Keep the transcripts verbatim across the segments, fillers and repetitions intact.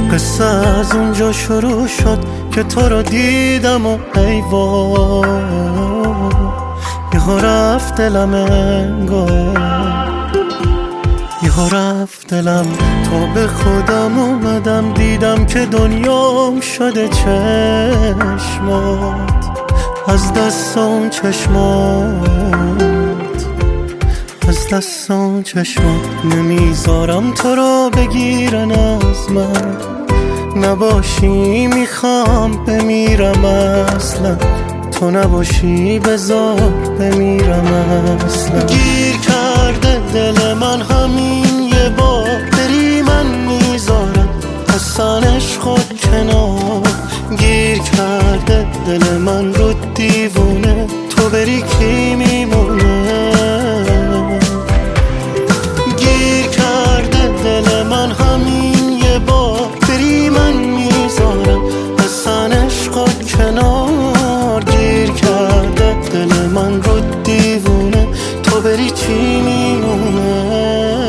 قصه از اونجا شروع شد که تو رو دیدم و ای وای یهو رفت دلم انگار، یهو رفت دلم. تو به خودم اومدم دیدم که دنیام شده چشمات، از دست اون چشمات، از دست اون چشمات. نمیذارم تو رو بگیرن از من، نباشی میخوام بمیرم اصلا، تو نباشی بذار بمیرم اصلا. گیر کرده دل من همین یه بار، بری من میذارم اصلا عشقت کنار. گیر کرده دل من رو دیوونه، تو بری کی میمونه. گیر کرده دل من همین یه بار، بری من میذارم اصلا عشقت کنار. گیر کرده دل من رو دیوونه، تو بری چی میمونه.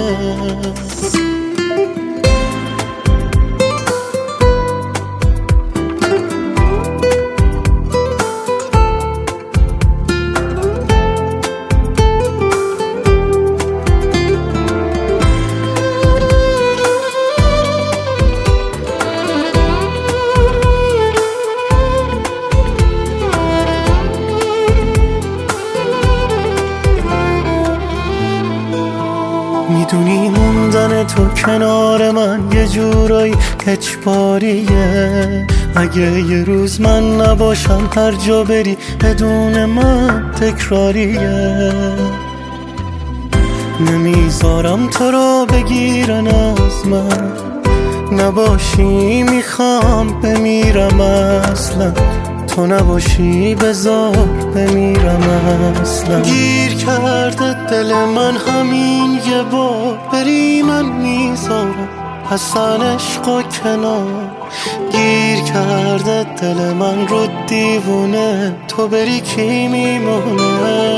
میدونی موندن تو کنار من یه جورایی اجباریه. اگه یه روز من نباشم هر جا بری بدون من تکراریه. نمیذارم تو رو بگیرن از من، نباشی میخوام بمیرم اصلا، تو نباشی بذار بمیرم اصلا. گیر کرده دل من همین یه بار، بری من میذارم اصلا عشقا کنار. گیر کرده دل من رو دیوونه، تو بری کی میمونه.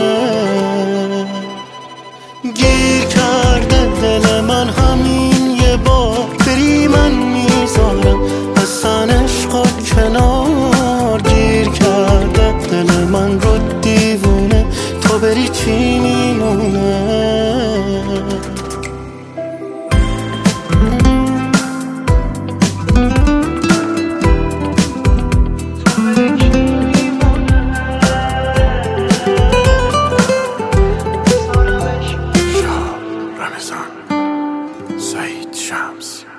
گیر کرده دل من همین یه بار، بری من میذارم اصلا عشقا کنار. گیر کرده دل من رو دیوونه، تو بری چی میمونه. رمضان سعید شمس.